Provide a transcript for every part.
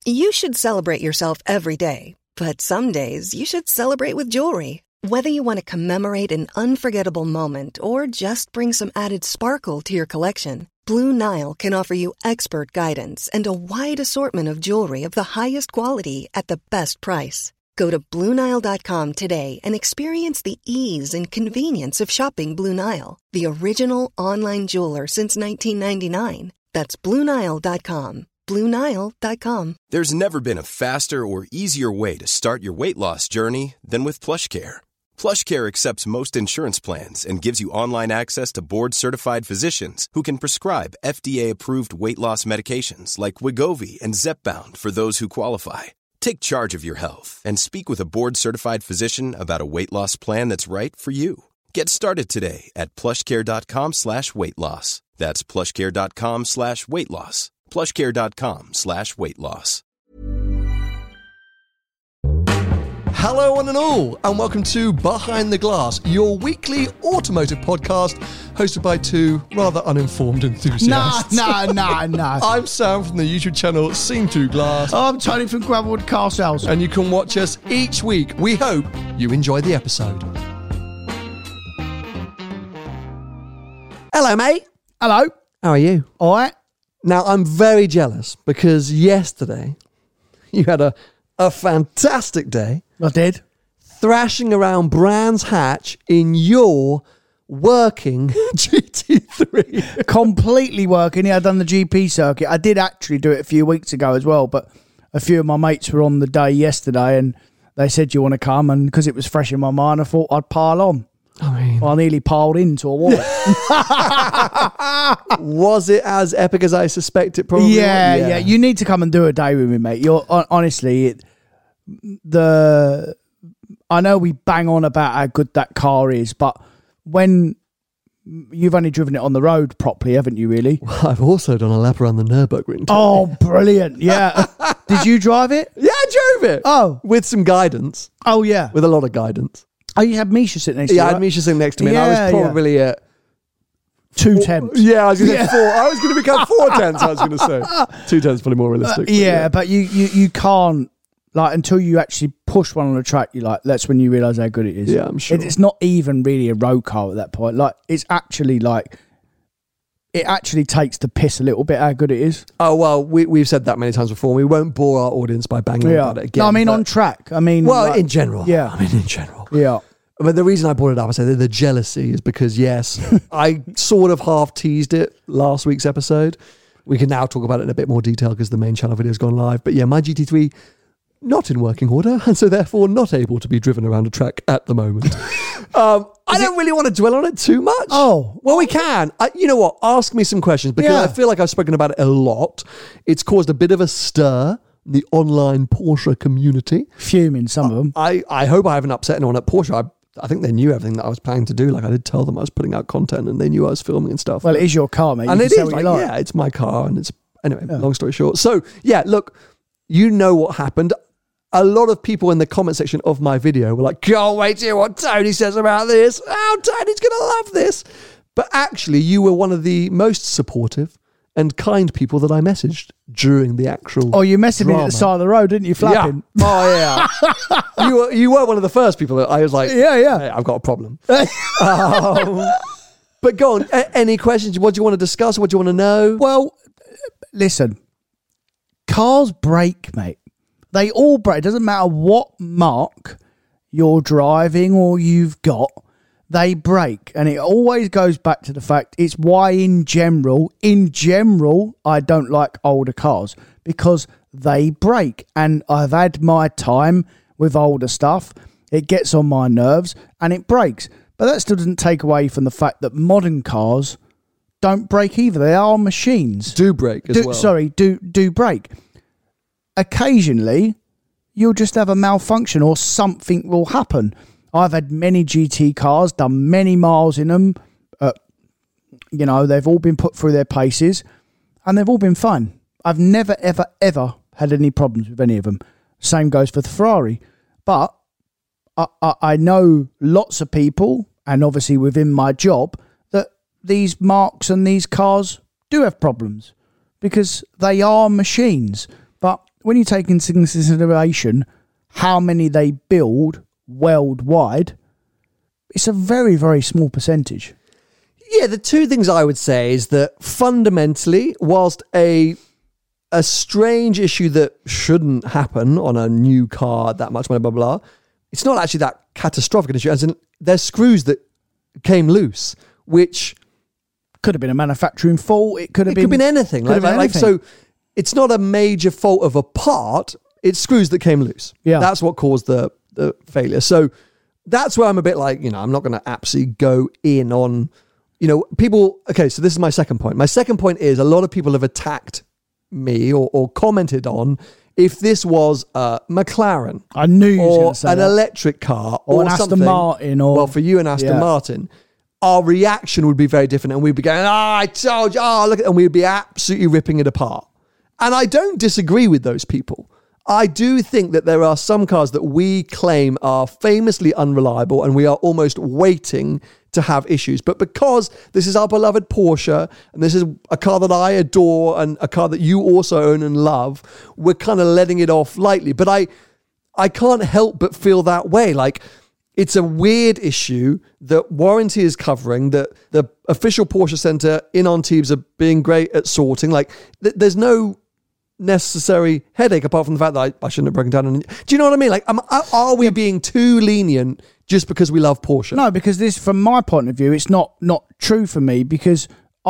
You should celebrate yourself every day, but some days you should celebrate with jewelry. Whether you want to commemorate an unforgettable moment or just bring some added sparkle to your collection, Blue Nile can offer you expert guidance and a wide assortment of jewelry of the highest quality at the best price. Go to BlueNile.com today and experience the ease and convenience of shopping Blue Nile, the original online jeweler since 1999. That's BlueNile.com. BlueNile.com. There's never been a faster or easier way to start your weight loss journey than with PlushCare. PlushCare accepts most insurance plans and gives you online access to board-certified physicians who can prescribe FDA-approved weight loss medications like Wegovy and Zepbound for those who qualify. Take charge of your health and speak with a board-certified physician about a weight loss plan that's right for you. Get started today at plushcare.com/weight loss. That's plushcare.com/weight loss. plushcare.com/weight loss. Hello one and all, and welcome to Behind the Glass, your weekly automotive podcast hosted by two rather uninformed enthusiasts. No. I'm Sam from the YouTube channel Seen Through Glass. I'm Tony from Gravelwood Car Sales. And you can watch us each week. We hope you enjoy the episode. Hello, mate. Hello. How are you? All right. Now, I'm very jealous because yesterday you had a fantastic day. I did. Thrashing around Brands Hatch in your working GT3. Completely working. Yeah, I've done the GP circuit. I did actually do it a few weeks ago as well, but a few of my mates were on the day yesterday and they said, "Do you want to come?" And because it was fresh in my mind, I thought I'd pile on. I nearly piled into a wallet. Was it as epic as I suspect it probably was? Yeah. You need to come and do a day with me, mate. You're honestly, I know we bang on about how good that car is, but when you've only driven it on the road properly, haven't you, really? Well, I've also done a lap around the Nürburgring. Oh, brilliant. Yeah. Did you drive it? Yeah, I drove it. Oh. With some guidance. Oh, yeah. With a lot of guidance. Oh, you had Misha sitting next to you, Yeah, I right? had Misha sitting next to me, and I was probably at 2 tenths. Yeah, I was going to say 4. I was going to become 4 tenths, I was going to say. 2 tenths probably more realistic. But you can't, like, until you actually push one on the track, that's when you realise how good it is. Yeah, I'm sure. It's not even really a road car at that point. Like, it's actually it actually takes the piss a little bit how good it is. Oh, well, we've said that many times before. We won't bore our audience by banging about it again. No, I mean, on track. I mean... Well, in general. Yeah. I mean, in general. Yeah. But the reason I brought it up, I said the jealousy is because, yes, I sort of half teased it last week's episode. We can now talk about it in a bit more detail because the main channel video has gone live. But yeah, my GT3, not in working order, and so therefore not able to be driven around a track at the moment. I don't really want to dwell on it too much. Oh. Well, we can. You know what? Ask me some questions because I feel like I've spoken about it a lot. It's caused a bit of a stir in the online Porsche community. Fuming, some of them. I hope I haven't upset anyone at Porsche. I think they knew everything that I was planning to do. Like, I did tell them I was putting out content and they knew I was filming and stuff. Well, it is your car, mate. And you it is. Yeah, it's my car. And it's, anyway, long story short. So, yeah, look, you know what happened. A lot of people in the comment section of my video were like, can't wait to hear what Tony says about this. Oh, Tony's going to love this. But actually, you were one of the most supportive and kind people that I messaged during the actual. Oh, you messaged me at the side of the road, didn't you? Flapping. Yeah. Oh, yeah. you were one of the first people that I was like, yeah. Hey, I've got a problem. But go on. Any questions? What do you want to discuss? What do you want to know? Well, listen. Cars break, mate. They all break. It doesn't matter what mark you're driving or you've got. They break, and it always goes back to the fact it's why in general, I don't like older cars because they break. And I've had my time with older stuff. It gets on my nerves and it breaks. But that still doesn't take away from the fact that modern cars don't break either. They are machines. Do break as well. Sorry, do break. Occasionally, you'll just have a malfunction or something will happen. I've had many GT cars, done many miles in them. They've all been put through their paces and they've all been fine. I've never, ever, ever had any problems with any of them. Same goes for the Ferrari. But I know lots of people, and obviously within my job, that these marques and these cars do have problems because they are machines. But when you take into consideration how many they build worldwide, it's a very, very small percentage. Yeah, the two things I would say is that fundamentally, whilst a strange issue that shouldn't happen on a new car, that much money, blah, blah, blah, it's not actually that catastrophic an issue. As in, there's screws that came loose, which could have been a manufacturing fault. It could have been anything. So it's not a major fault of a part. It's screws that came loose. Yeah. That's what caused the failure. So that's where I'm a bit like, I'm not going to absolutely go in on, people. Okay, so this is my second point. My second point is a lot of people have attacked me or commented on if this was a McLaren. I knew you was or going to say an that. electric car Or or an Aston something. Martin or- well, for you and Aston Yeah. Martin, our reaction would be very different, and we'd be going, I told you, look, and we'd be absolutely ripping it apart. And I don't disagree with those people. I do think that there are some cars that we claim are famously unreliable and we are almost waiting to have issues. But because this is our beloved Porsche and this is a car that I adore and a car that you also own and love, we're kind of letting it off lightly. But I can't help but feel that way. Like, it's a weird issue that warranty is covering, that the official Porsche Centre in Antibes are being great at sorting. Like, there's no necessary headache apart from the fact that I shouldn't have broken down. Do you know what I mean? Like, are we being too lenient just because we love Porsche? No, because this, from my point of view, it's not true for me, because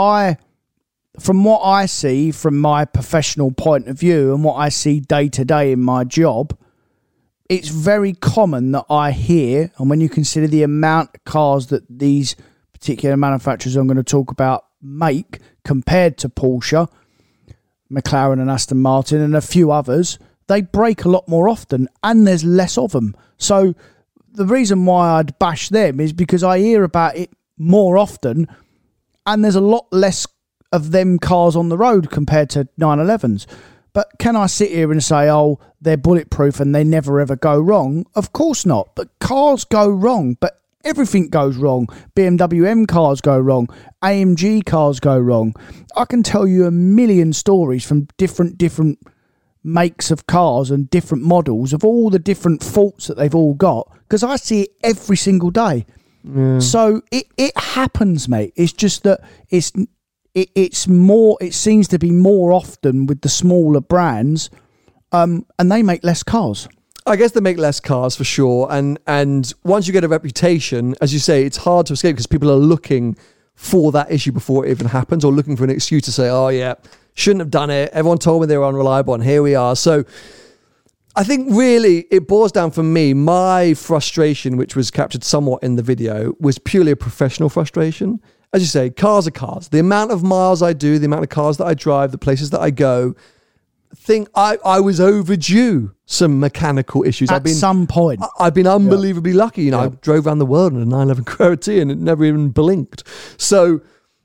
from what I see from my professional point of view and what I see day to day in my job, it's very common that I hear, and when you consider the amount of cars that these particular manufacturers I'm going to talk about make compared to Porsche, McLaren and Aston Martin and a few others, they break a lot more often and there's less of them. So the reason why I'd bash them is because I hear about it more often and there's a lot less of them cars on the road compared to 911s. But can I sit here and say, they're bulletproof and they never ever go wrong? Of course not. But cars go wrong. But everything goes wrong. BMW M cars go wrong. AMG cars go wrong. I can tell you a million stories from different makes of cars and different models of all the different faults that they've all got, because I see it every single day. Yeah. So it happens, mate. It's just that it's more. It seems to be more often with the smaller brands, and they make less cars. I guess they make less cars for sure. And once you get a reputation, as you say, it's hard to escape because people are looking for that issue before it even happens, or looking for an excuse to say, shouldn't have done it. Everyone told me they were unreliable and here we are. So I think really it boils down for me, my frustration, which was captured somewhat in the video, was purely a professional frustration. As you say, cars are cars. The amount of miles I do, the amount of cars that I drive, the places that I go, think I was overdue some mechanical issues. At some point. I've been unbelievably lucky. I drove around the world in a 911 Carrera T and it never even blinked. So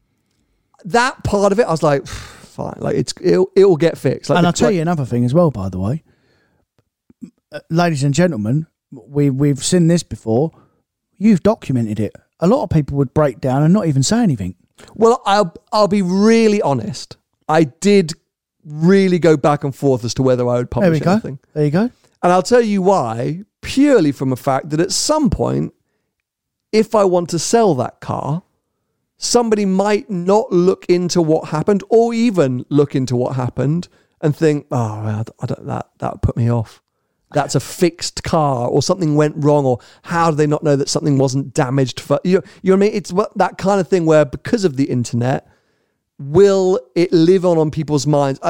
that part of it, I was like, fine, like it'll get fixed. Like, and I'll tell you another thing as well, by the way. Ladies and gentlemen, we've seen this before. You've documented it. A lot of people would break down and not even say anything. Well, I'll be really honest. I did really go back and forth as to whether I would publish anything. There you go. And I'll tell you why, purely from a fact that at some point, if I want to sell that car, somebody might not look into what happened, or even look into what happened and think, I don't, that would put me off. That's a fixed car, or something went wrong, or how do they not know that something wasn't damaged? You know what I mean? It's that kind of thing where, because of the internet, will it live on people's minds?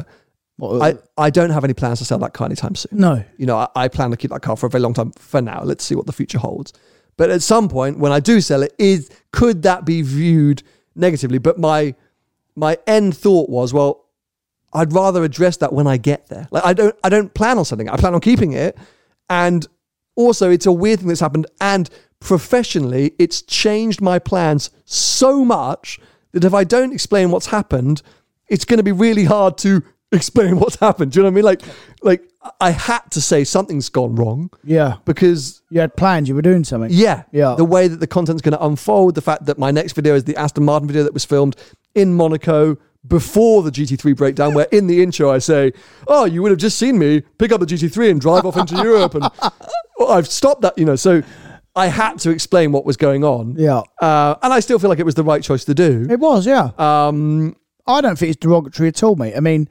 I don't have any plans to sell that car anytime soon. No. I plan to keep that car for a very long time for now. Let's see what the future holds. But at some point, when I do sell it, could that be viewed negatively? But my end thought was, well, I'd rather address that when I get there. Like, I don't plan on selling it. I plan on keeping it. And also, it's a weird thing that's happened. And professionally, it's changed my plans so much that if I don't explain what's happened, it's going to be really hard to explain what's happened. Do you know what I mean? Like I had to say something's gone wrong. Yeah. Because you had plans, you were doing something. Yeah. Yeah. The way that the content's going to unfold, the fact that my next video is the Aston Martin video that was filmed in Monaco before the GT3 breakdown, where in the intro I say, "Oh, you would have just seen me pick up the GT3 and drive off into Europe," and I've stopped that, So I had to explain what was going on. Yeah. And I still feel like it was the right choice to do. It was, yeah. I don't think it's derogatory at all, mate. I mean,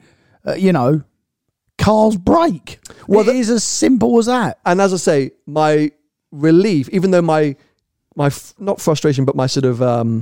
cars break. Well, it is as simple as that. And as I say, my relief, even though my not frustration, but my sort of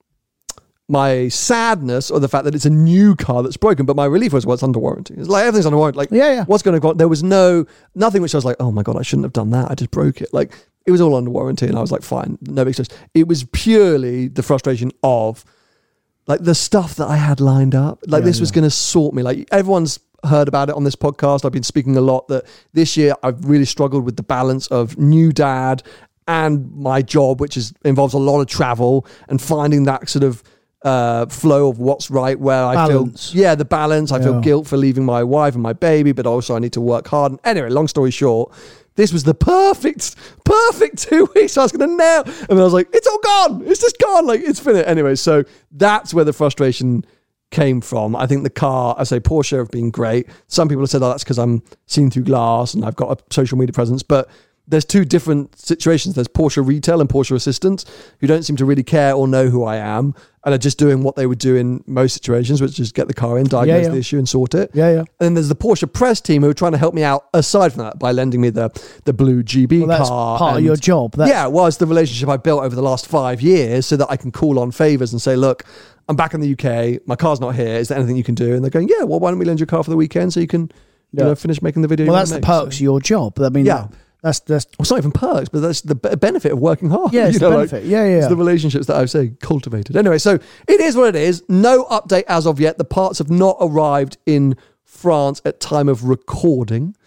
my sadness, or the fact that it's a new car that's broken, but my relief was, well, it's under warranty. It's like everything's under warranty. Like, what's going to go on? There was nothing which I was like, oh my God, I shouldn't have done that. I just broke it. Like, it was all under warranty, and I was like, fine, no big stress. It was purely the frustration of like the stuff that I had lined up. Like, this was going to sort me. Like, everyone's heard about it on this podcast. I've been speaking a lot that this year I've really struggled with the balance of new dad and my job, which involves a lot of travel and finding that sort of flow of what's right, where balance. I feel, the balance. I feel guilt for leaving my wife and my baby, but also I need to work hard. And anyway, long story short, this was the perfect 2 weeks I was going to nail. And then I was like, it's all gone. It's just gone. Like, it's finished. Anyway, so that's where the frustration came from. I think the car, I say Porsche have been great. Some people have said, that's because I'm seen through glass and I've got a social media presence, but there's two different situations. There's Porsche retail and Porsche assistants who don't seem to really care or know who I am and are just doing what they would do in most situations, which is get the car in, diagnose the issue and sort it. And then there's the Porsche press team who are trying to help me out aside from that by lending me the blue GB that's car. Part of your job. It's the relationship I built over the last 5 years so that I can call on favours and say, look, I'm back in the UK. My car's not here. Is there anything you can do? And they're going, well, why don't we lend your car for the weekend so you can finish making the video? Well, that's the perks of your job. I mean, That's it's not even perks, but that's the benefit of working hard. Yeah, it's the benefit. It's the relationships that I've cultivated. Anyway, so it is what it is. No update as of yet. The parts have not arrived in France at time of recording.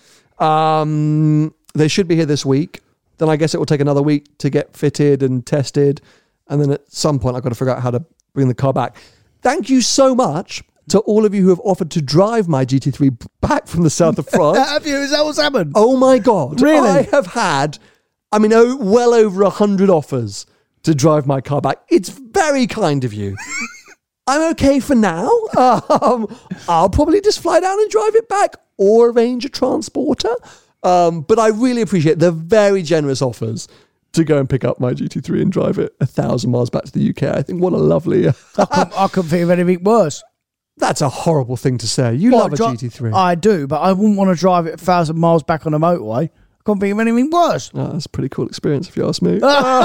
They should be here this week. Then I guess it will take another week to get fitted and tested. And then at some point, I've got to figure out how to bring the car back. Thank you so much to all of you who have offered to drive my GT3 back from the south of France. Have you? Is that what's happened? Oh my God. Really? I have had, well over 100 offers to drive my car back. It's very kind of you. I'm okay for now. I'll probably just fly down and drive it back or arrange a transporter. But I really appreciate the very generous offers to go and pick up my GT3 and drive it 1,000 miles back to the UK. I think what a lovely... I couldn't think of anything worse. That's a horrible thing to say. You love a GT3. I do, but I wouldn't want to drive it 1,000 miles back on a motorway. I couldn't think of anything worse. Oh, that's a pretty cool experience, if you ask me.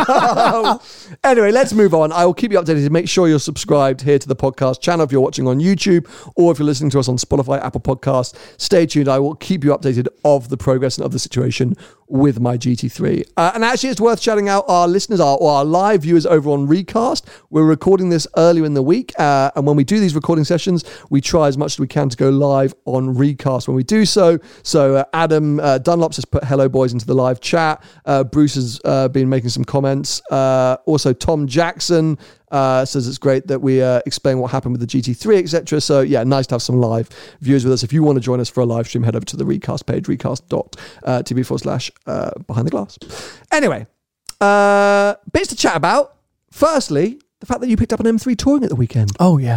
Anyway, let's move on. I will keep you updated. Make sure you're subscribed here to the podcast channel if you're watching on YouTube, or if you're listening to us on Spotify, Apple Podcasts. Stay tuned. I will keep you updated of the progress and of the situation with my GT3. And actually, it's worth shouting out our listeners, our live viewers over on Recast. We're recording this earlier in the week. And when we do these recording sessions, we try as much as we can to go live on Recast when we do so. So Adam Dunlops has put hello boys into the live chat. Bruce has been making some comments. Also, Tom Jackson says it's great that we explain what happened with the GT3, etc. So yeah, nice to have some live viewers with us. If you want to join us for a live stream, head over to the Recast page, recast.tv/behind the glass. Anyway, bits to chat about. Firstly, the fact that you picked up an M3 Touring at the weekend. Oh yeah.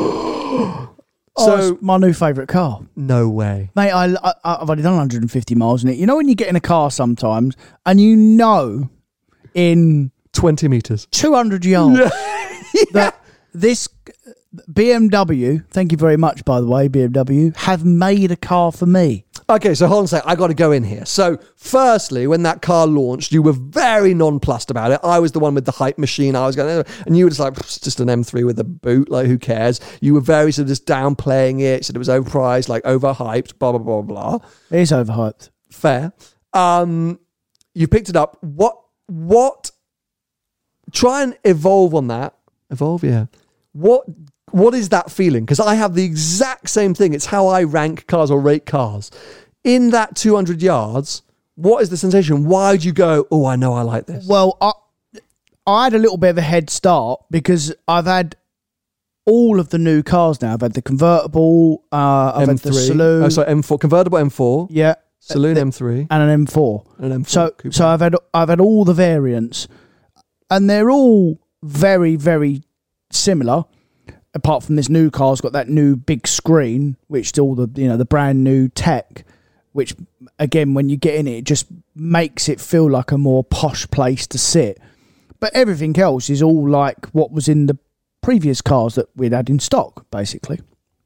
So it's my new favourite car. No way. Mate, I've only done 150 miles in it. You know when you get in a car sometimes and you know in 20 metres. 200 yards. That this BMW, thank you very much, by the way, BMW, have made a car for me. Okay, so hold on a sec. I got to go in here. So, firstly, when that car launched, you were very nonplussed about it. I was the one with the hype machine. I was going, and you were just like, it's just an M3 with a boot. Like, who cares? You were very sort of just downplaying it. Said it was overpriced, like overhyped. Blah blah blah blah. It is overhyped. Fair. You picked it up. What? Try and evolve on that. Evolve, yeah. What is that feeling? Because I have the exact same thing. It's how I rank cars or rate cars. In that 200 yards, what is the sensation? Why do you go, oh, I know I like this? Well, I had a little bit of a head start because I've had all of the new cars now. I've had the convertible, I've had the saloon. Oh, sorry, M4. Convertible M4. Yeah. Saloon M3. And an M4. And an M4 so I've had all the variants. And they're all very, very similar. apart from this new car's got that new big screen, which all the the brand new tech, which again when you get in it just makes it feel like a more posh place to sit. But everything else is all like what was in the previous cars that we'd had in stock, basically.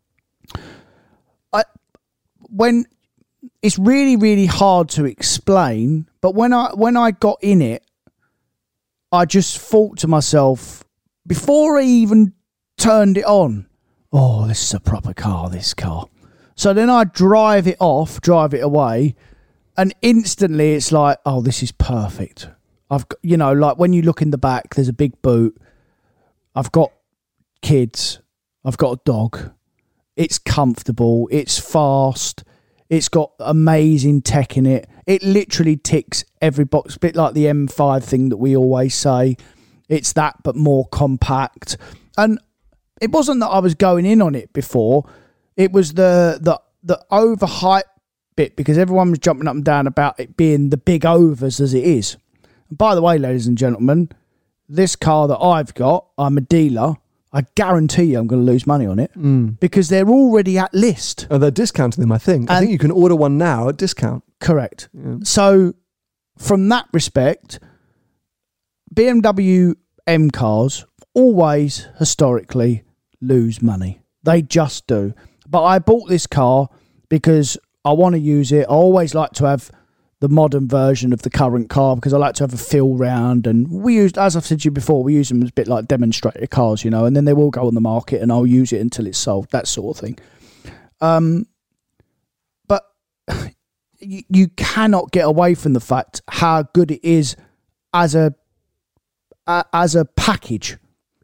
When it's really, really hard to explain, but when I got in it, I just thought to myself, before I even turned it on, oh, this is a proper car, this car. So then I drive it away, and instantly it's like, oh, this is perfect. I've got, like when you look in the back, there's a big boot. I've got kids. I've got a dog. It's comfortable. It's fast. It's got amazing tech in it. It literally ticks every box, a bit like the M5 thing that we always say. It's that, but more compact. And it wasn't that I was going in on it before. It was the overhype bit, because everyone was jumping up and down about it being the big overs as it is. And by the way, ladies and gentlemen, this car that I've got, I'm a dealer. I guarantee you I'm going to lose money on it because they're already at list. Oh, they're discounting them, I think. I think you can order one now at discount. Correct. Yeah. So from that respect, BMW M cars always historically lose money. They just do. But I bought this car because I want to use it. I always like to have the modern version of the current car because I like to have a feel round, and we used, as I've said to you before, we use them as a bit like demonstrator cars, and then they will go on the market and I'll use it until it's sold, that sort of thing. But you cannot get away from the fact how good it is as a package.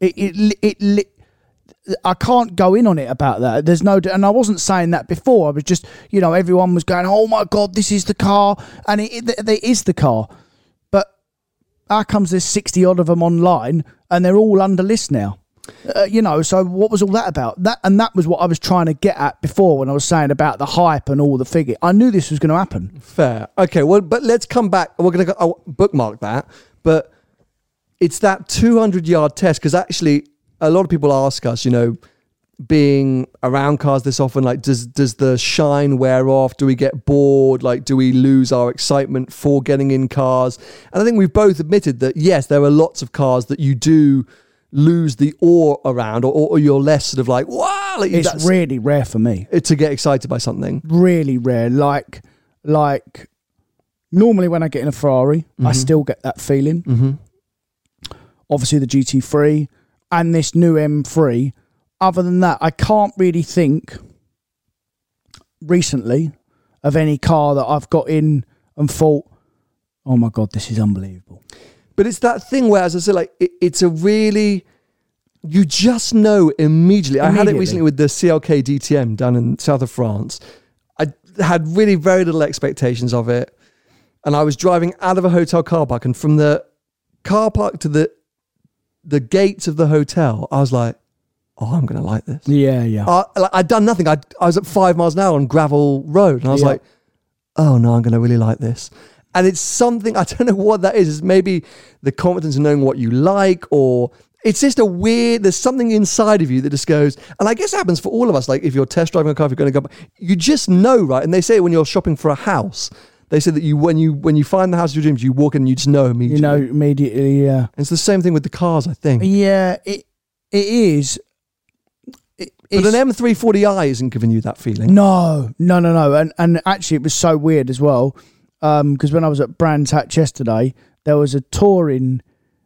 I can't go in on it about that. There's no, and I wasn't saying that before. I was just, everyone was going, "Oh my God, this is the car," and it is the car. But how comes there's 60 odd of them online and they're all under list now? So what was all that about? That was what I was trying to get at before when I was saying about the hype and all the figure. I knew this was going to happen. Fair. Okay. Well, but let's come back. We're going to bookmark that. But it's that 200-yard test, because actually, a lot of people ask us, being around cars this often, like, does the shine wear off? Do we get bored? Like, do we lose our excitement for getting in cars? And I think we've both admitted that, yes, there are lots of cars that you do lose the awe around, or you're less sort of like, wow. Like, it's really rare for me. To get excited by something. Really rare. Like normally when I get in a Ferrari, I still get that feeling. Mm-hmm. Obviously the GT3 and this new M3. Other than that, I can't really think recently of any car that I've got in and thought, oh my God, this is unbelievable. But it's that thing where, as I said, like it's a really, you just know immediately. I had it recently with the CLK DTM down in south of France. I had really very little expectations of it. And I was driving out of a hotel car park, and from the car park to the gates of the hotel, I was like, oh, I'm going to like this. Yeah. I'd done nothing. I was at 5 miles an hour on gravel road, and I was like, oh no, I'm going to really like this. And it's something, I don't know what that is. It's maybe the confidence in knowing what you like, or it's just there's something inside of you that just goes, and I guess it happens for all of us. Like if you're test driving a car, if you're going to go, you just know, right? And they say when you're shopping for a house, they say that when you find the house of your dreams, you walk in and you just know immediately. You know immediately, yeah. And it's the same thing with the cars, I think. Yeah, it is. But an M340i isn't giving you that feeling. No. And actually it was so weird as well, because when I was at Brands Hatch yesterday, there was a touring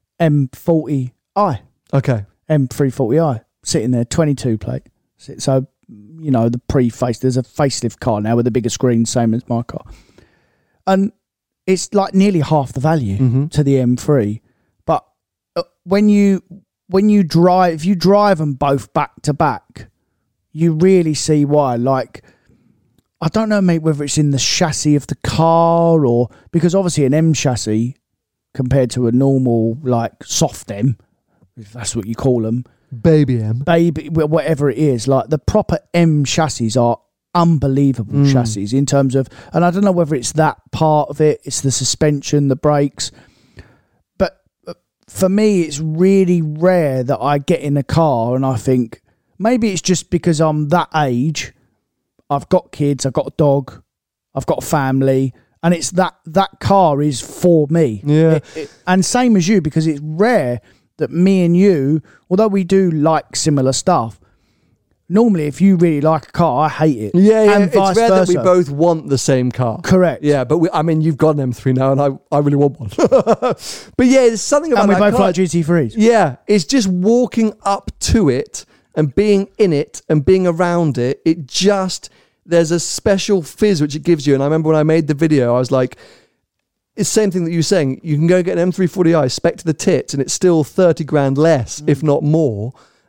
M40i. Okay. M340i sitting there, 22 plate. So, the pre-face, there's a facelift car now with a bigger screen, same as my car. And it's like nearly half the value to the M3. But when you drive, if you drive them both back to back, you really see why. Like, I don't know, mate, whether it's in the chassis of the car, or because obviously an M chassis compared to a normal, like, soft M, if that's what you call them, baby M, whatever it is, like the proper M chassis are unbelievable chassis in terms of, and I don't know whether it's that part of it, it's the suspension, the brakes, but for me it's really rare that I get in a car and I think, maybe it's just because I'm that age. I've got kids, I've got a dog, I've got a family, and it's that car is for me. Yeah. And same as you, because it's rare that me and you, although we do like similar stuff, normally if you really like a car, I hate it. Yeah, and it's vice rare versa. that we both want the same car. Correct. Yeah, but you've got an M3 now, and I really want one. But yeah, there's something about And we that both car. like GT3s. Yeah, it's just walking up to it and being in it and being around it. It just, there's a special fizz which it gives you. And I remember when I made the video, I was like, it's the same thing that you were saying. You can go get an M340i, spec to the tits, and it's still 30 grand less, if not more.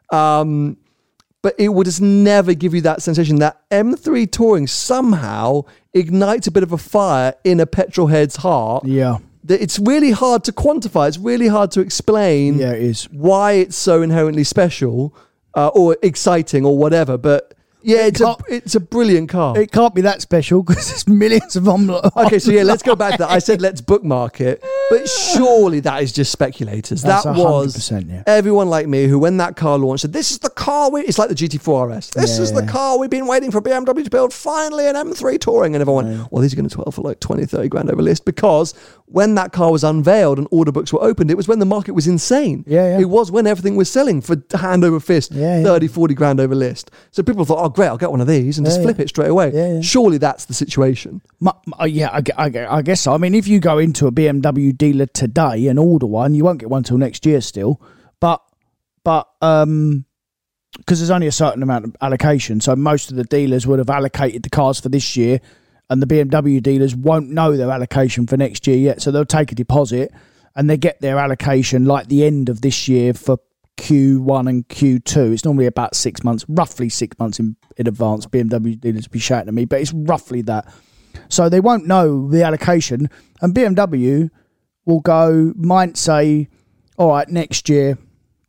But it would just never give you that sensation. That M3 Touring somehow ignites a bit of a fire in a petrol head's heart. Yeah. That it's really hard to quantify. It's really hard to explain Yeah, it is. why it's so inherently special or exciting or whatever. But yeah, it's a brilliant car. It can't be that special because there's millions of them. Okay, so yeah, let's go back to that. I said let's bookmark it, but surely that is just speculators. That's that was 100%, yeah. everyone like me who, when that car launched, said, "This is the car." It's like the GT4 RS. This is the car we've been waiting for BMW to build. Finally, an M3 Touring, and everyone went, "Well, these are going to 12 for like 20, 30 grand over list." Because when that car was unveiled and order books were opened, it was when the market was insane. Yeah. It was when everything was selling for hand over fist, 30, 40 grand over list. So people thought, "Oh, great, I'll get one of these and just flip it straight away." Yeah. Surely that's the situation. Yeah, I guess so. I mean, if you go into a BMW dealer today and order one, you won't get one till next year still. But because there's only a certain amount of allocation, so most of the dealers would have allocated the cars for this year, and the BMW dealers won't know their allocation for next year yet. So they'll take a deposit and they get their allocation like the end of this year for Q1 and Q2. It's normally about 6 months, roughly 6 months in advance. BMW dealers be shouting at me, but it's roughly that. So they won't know the allocation, and BMW might say, all right, next year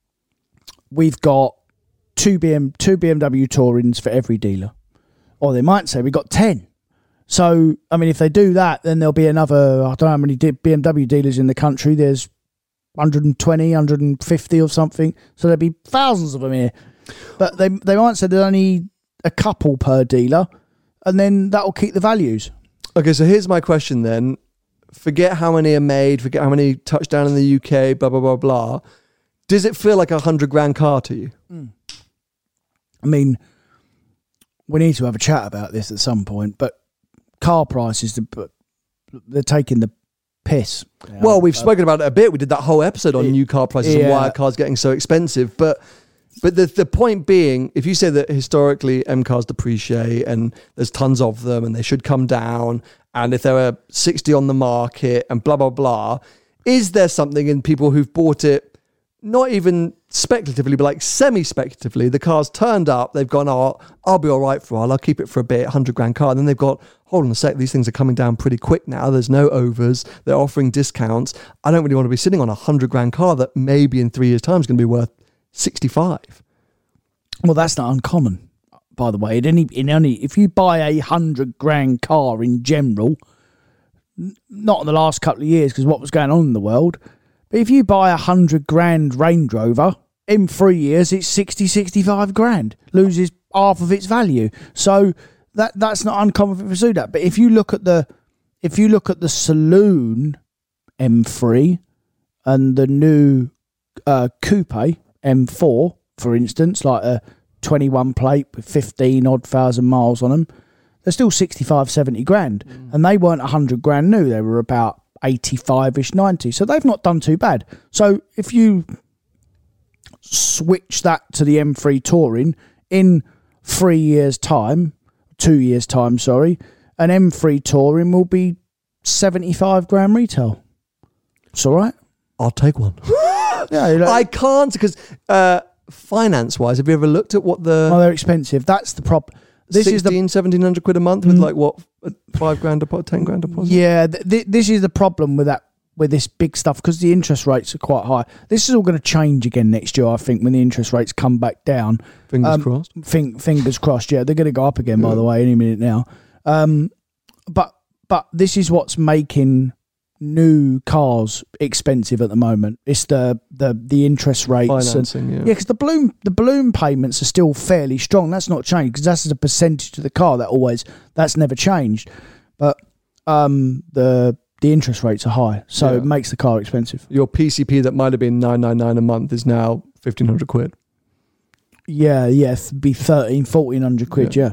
we've got two BMW Tourings for every dealer. Or they might say we've got 10. So, I mean, if they do that, then there'll be another, I don't know how many BMW dealers in the country. There's 120, 150 or something. So there'll be thousands of them here. But they might say there's only a couple per dealer, and then that'll keep the values. Okay, so here's my question then. Forget how many are made, forget how many touch down in the UK, blah, blah, blah, blah. Does it feel like a 100 grand car to you? I mean, we need to have a chat about this at some point, but car prices, they're taking the piss. Well, we've spoken about it a bit. We did that whole episode on new car prices and why a car's getting so expensive. But the point being, if you say that historically M cars depreciate and there's tons of them and they should come down, and if there are 60 on the market and blah, blah, blah, is there something in people who've bought it not even speculatively, but like semi-speculatively? The car's turned up, they've gone, oh, I'll be all right for a while, I'll keep it for a bit, 100 grand car. And then they've got, hold on a sec, these things are coming down pretty quick now. There's no overs. They're offering discounts. I don't really want to be sitting on a 100 grand car that maybe in 3 years' time is going to be worth 65. Well, that's not uncommon, by the way. If you buy a 100 grand car in general, not in the last couple of years because what was going on in the world, but if you buy a 100 grand Range Rover, in 3 years it's 60, 65 grand, loses half of its value. So that's not uncommon for pursue that. But if you look at the saloon M3 and the new coupe M4, for instance, like a 21 plate with 15 odd thousand miles on them, they're still 65, 70 grand. And they weren't 100 grand new. They were about 85-ish, 90. So they've not done too bad. So if you switch that to the M3 Touring in 2 years' time, an M3 Touring will be 75 grand retail. It's all right. I'll take one. Yeah, I can't because finance-wise, have you ever looked at what they're expensive. That's the problem. This 1,700 quid a month with like what, 5 grand deposit, 10 grand deposit? Yeah, this is the problem with this big stuff because the interest rates are quite high. This is all going to change again next year, I think, when the interest rates come back down. Fingers crossed. Fingers crossed. Yeah, they're going to go up again, by the way, any minute now. But this is what's making new cars expensive at the moment. It's the interest rates, Financing, because the balloon payments are still fairly strong. That's not changed because that's a percentage of the car that's never changed. But the interest rates are high, so it makes the car expensive. Your PCP that might have been $999 a month is now £1,500. Yeah, be 1,400 quid. Yeah.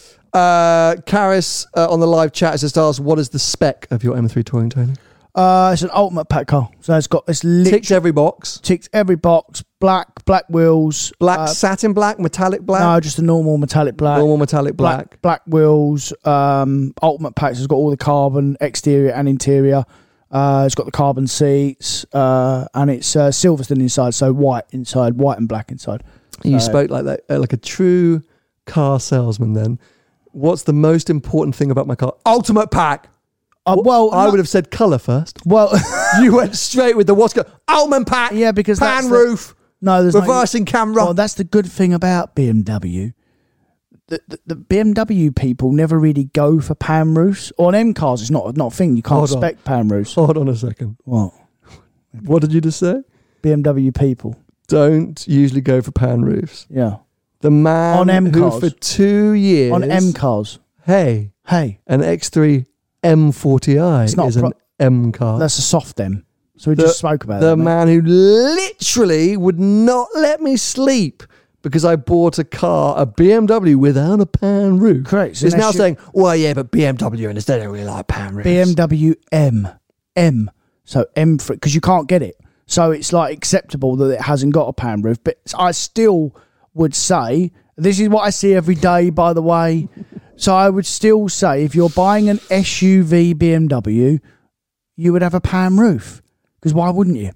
Karis on the live chat says, "Stars, what is the spec of your M3 Touring, Tony?" It's an ultimate pack car, so it's literally Ticks every box. Ticks every box. Black wheels. Satin black, metallic black. No, just a normal metallic black. Normal metallic black. Black wheels. Ultimate packs. It's got all the carbon exterior and interior. It's got the carbon seats, and it's Silverstone inside, so white inside, white and black inside. You spoke like that, like a true car salesman. Then, what's the most important thing about my car? Ultimate pack. I would have said colour first. Well, you went straight with the what's going Ultimate pack. Yeah, because pan roof. There's reversing camera. Well, that's the good thing about BMW. The BMW people never really go for pan roofs. On M cars, it's not a thing. You can't spec pan roofs. Hold on a second. What? What did you just say? BMW people don't usually go for pan roofs. Yeah. The man on M who cars for 2 years on M cars. Hey, an X3 M40i is an M car. That's a soft M. So we just spoke about the man who literally would not let me sleep because I bought a BMW without a pan roof. Correct. Is now saying, well, yeah, but BMW and they don't really like pan roofs. BMW M. So M for because you can't get it. So it's like acceptable that it hasn't got a pan roof. But I still would say, this is what I see every day, by the way. So I would still say if you're buying an SUV BMW, you would have a pan roof. Because why wouldn't you?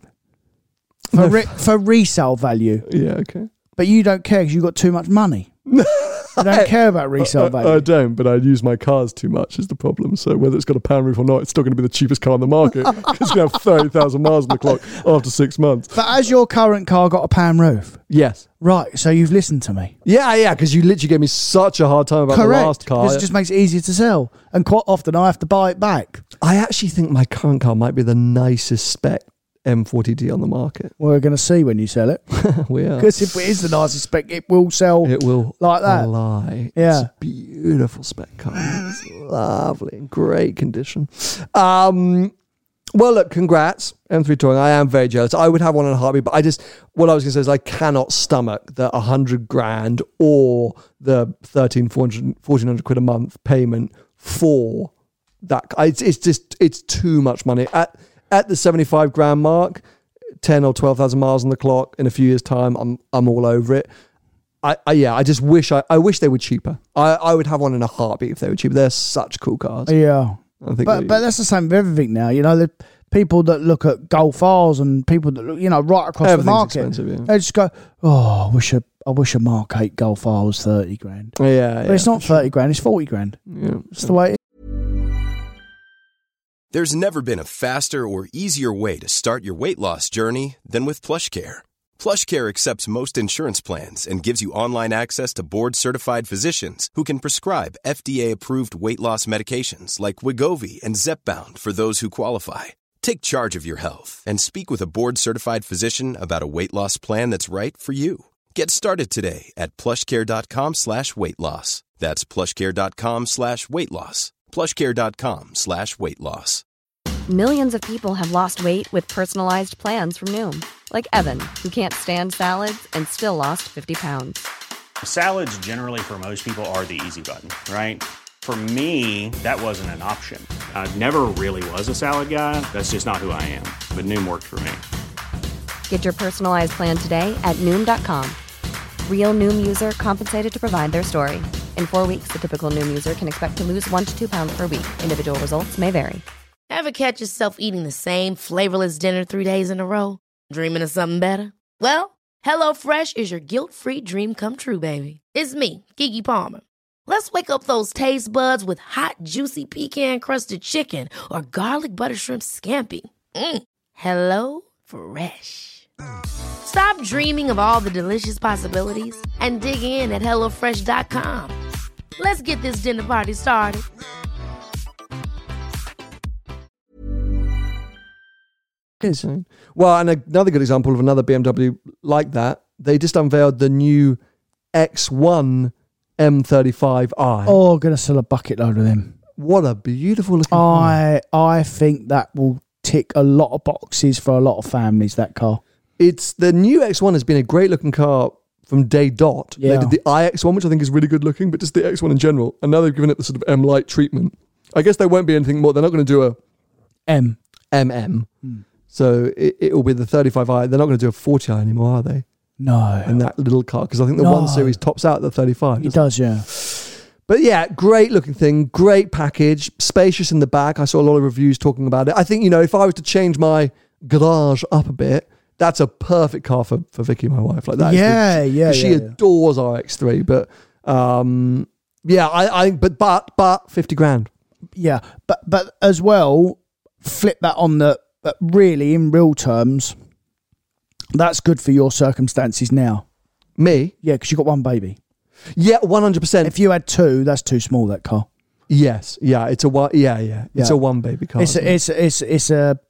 For resale value. Yeah, okay. But you don't care because you've got too much money. You don't care about resale value. I don't, but I use my cars too much is the problem. So whether it's got a pan roof or not, it's still going to be the cheapest car on the market because you have 30,000 miles on the clock after 6 months. But has your current car got a pan roof? Yes. Right, so you've listened to me. Yeah, because you literally gave me such a hard time about the last car. Because it just makes it easier to sell. And quite often I have to buy it back. I actually think my current car might be the nicest spec M40D on the market. We're going to see when you sell it. We are. Because if it is the nicest spec, it will sell. It will like that. Lie. Yeah. It's a beautiful spec car. It's lovely, in great condition. Well, look, congrats, M3 Touring. I am very jealous. I would have one in a heartbeat, but what I was going to say is I cannot stomach the 100 grand or the 1,400 quid a month payment for that. It's too much money. At the 75 grand mark, 10 or 12,000 miles on the clock in a few years' time, I'm all over it. I just wish I wish they were cheaper. I would have one in a heartbeat if they were cheaper. They're such cool cars. Yeah. But that's the same with everything now. You know, the people that look at Golf R's and people that look, right across the market, they just go, "Oh, I wish a Mark 8 Golf R was 30 grand." Yeah, but it's not 30 grand; it's 40 grand. Yeah, that's the way it is. There's never been a faster or easier way to start your weight loss journey than with PlushCare. PlushCare accepts most insurance plans and gives you online access to board-certified physicians who can prescribe FDA-approved weight loss medications like Wegovy and Zepbound for those who qualify. Take charge of your health and speak with a board-certified physician about a weight loss plan that's right for you. Get started today at plushcare.com/weight loss. That's plushcare.com/weight loss. plushcare.com/weight loss. Millions of people have lost weight with personalized plans from Noom. Like Evan, who can't stand salads and still lost 50 pounds. Salads generally for most people are the easy button, right? For me, that wasn't an option. I never really was a salad guy. That's just not who I am. But Noom worked for me. Get your personalized plan today at Noom.com. Real Noom user compensated to provide their story. In 4 weeks, the typical Noom user can expect to lose 1 to 2 pounds per week. Individual results may vary. Ever catch yourself eating the same flavorless dinner 3 days in a row? Dreaming of something better? Well, HelloFresh is your guilt-free dream come true, baby. It's me, Keke Palmer. Let's wake up those taste buds with hot, juicy pecan-crusted chicken or garlic butter shrimp scampi. Hello Fresh. Stop dreaming of all the delicious possibilities and dig in at HelloFresh.com. Let's get this dinner party started. Insane. Well, and another good example of another BMW like that, they just unveiled the new X1 M35i. Oh, I'm going to sell a bucket load of them. What a beautiful looking car. I think that will tick a lot of boxes for a lot of families, that car. It's the new X1 has been a great looking car from day dot. Yeah. They did the iX1, which I think is really good looking, but just the X1 in general. And now they've given it the sort of M-Lite treatment. I guess there won't be anything more. They're not going to do a MM. So it will be the 35i. They're not going to do a 40i anymore, are they? No. In that little car, because I think the 1 Series tops out at the 35. It does, yeah. But yeah, great looking thing, great package, spacious in the back. I saw a lot of reviews talking about it. I think, if I was to change my garage up a bit, that's a perfect car for Vicky, my wife. Like that. She adores RX3, but I think, but 50 grand. Yeah, but as well, flip that on but really, in real terms, that's good for your circumstances now. Me? Yeah, because you got one baby. Yeah, 100%. If you had two, that's too small, that car. Yes, yeah, it's a one. Yeah. It's a one baby car. It's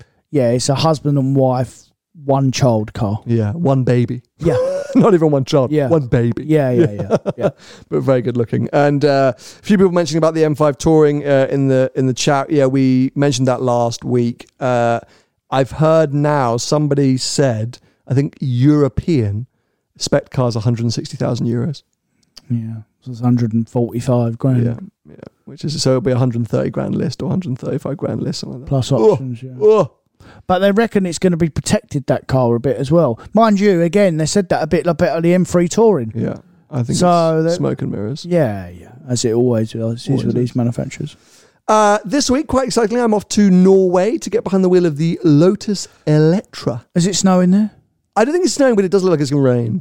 a husband and wife, one child car. Yeah, one baby. Yeah, not even one child. Yeah, one baby. Yeah. But very good looking. And a few people mentioning about the M5 Touring in the chat. Yeah, we mentioned that last week. I've heard now somebody said, I think European spec cars 160,000 euros. Yeah, so it's 145 grand. Yeah, which is, so it'll be 130 grand list or 135 grand list, something like that. Plus options, But they reckon it's going to be protected, that car, a bit as well. Mind you, again, they said that a bit like the M3 Touring. Yeah, I think it's smoke and mirrors. Yeah, as it always is with these manufacturers. This week, quite excitingly, I'm off to Norway to get behind the wheel of the Lotus Electra. Is it snowing there? I don't think it's snowing, but it does look like it's going to rain.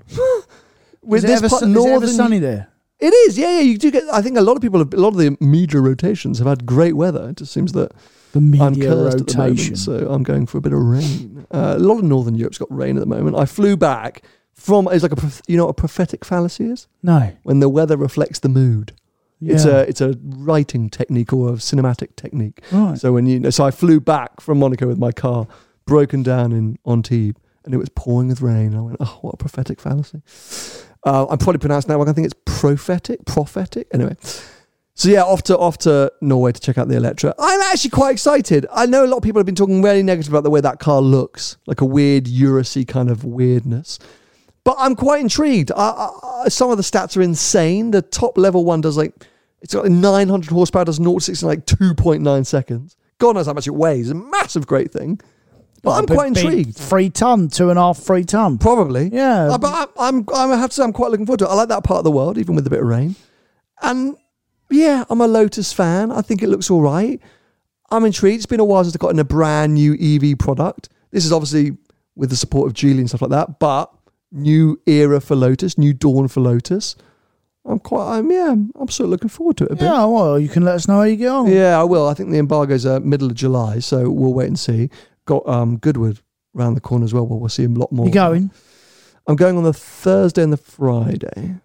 Is it ever sunny there? It is, yeah. You do get. I think a lot of the media rotations have had great weather. It just seems that the media I'm cursed rotation. at the moment, so I'm going for a bit of rain. A lot of Northern Europe's got rain at the moment. I flew back from. It's like you know what a prophetic fallacy is? No. When the weather reflects the mood. Yeah. It's a writing technique or a cinematic technique. Right. So I flew back from Monaco with my car broken down in Antibes, and it was pouring with rain. And I went, oh, what a prophetic fallacy. I'm probably pronounced now. I think it's prophetic. Anyway, so yeah, off to Norway to check out the Electra. I'm actually quite excited. I know a lot of people have been talking really negative about the way that car looks, like a weird Urusy kind of weirdness. But I'm quite intrigued. Some of the stats are insane. The top level one does it's got 900 horsepower, does 0 to 60 in 2.9 seconds. God knows how much it weighs. It's a massive, great thing. But I'm quite intrigued. 3 ton, 2.5, 3 ton. Probably. Yeah. But I have to say I'm quite looking forward to it. I like that part of the world, even with a bit of rain. And yeah, I'm a Lotus fan. I think it looks all right. I'm intrigued. It's been a while since I've gotten a brand new EV product. This is obviously with the support of Geely and stuff like that, but new era for Lotus, new dawn for Lotus. I'm sort of looking forward to it a bit. Yeah, well, you can let us know how you get on. Yeah, I will. I think the embargo's middle of July, so we'll wait and see. Got Goodwood around the corner as well. We'll see a lot more. You going? I'm going on the Thursday and the Friday.